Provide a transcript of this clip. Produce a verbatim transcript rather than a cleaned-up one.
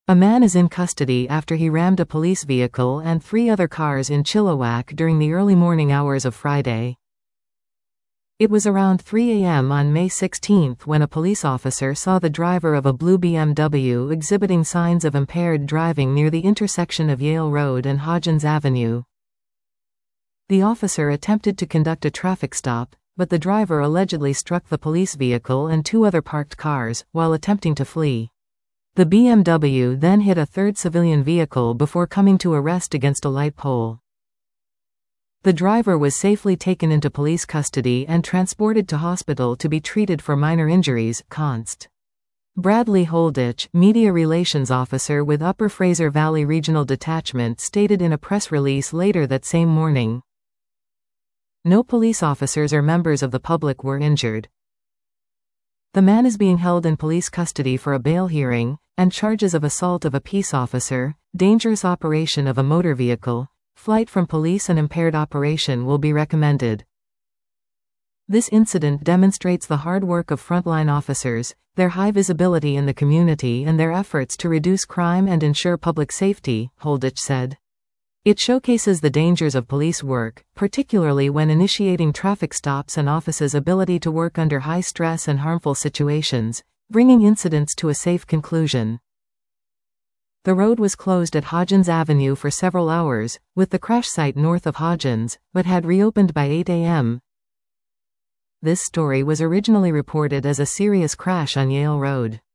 A man is in custody after he rammed a police vehicle and three other cars in Chilliwack during the early morning hours of Friday. It was around three a m on May sixteenth when a police officer saw the driver of a blue B M W exhibiting signs of impaired driving near the intersection of Yale Road and Hodgins Avenue. The officer attempted to conduct a traffic stop, but the driver allegedly struck the police vehicle and two other parked cars, while attempting to flee. The B M W then hit a third civilian vehicle before coming to a rest against a light pole. The driver was safely taken into police custody and transported to hospital to be treated for minor injuries, Const. Bradley Holditch, media relations officer with Upper Fraser Valley Regional Detachment, stated in a press release later that same morning. No police officers or members of the public were injured. The man is being held in police custody for a bail hearing, and charges of assault of a peace officer, dangerous operation of a motor vehicle, flight from police and impaired operation will be recommended. This incident demonstrates the hard work of frontline officers, their high visibility in the community and their efforts to reduce crime and ensure public safety, Holditch said. It showcases the dangers of police work, particularly when initiating traffic stops, and officers' ability to work under high stress and harmful situations, bringing incidents to a safe conclusion. The road was closed at Hodgins Avenue for several hours, with the crash site north of Hodgins, but had reopened by eight a m This story was originally reported as a serious crash on Yale Road.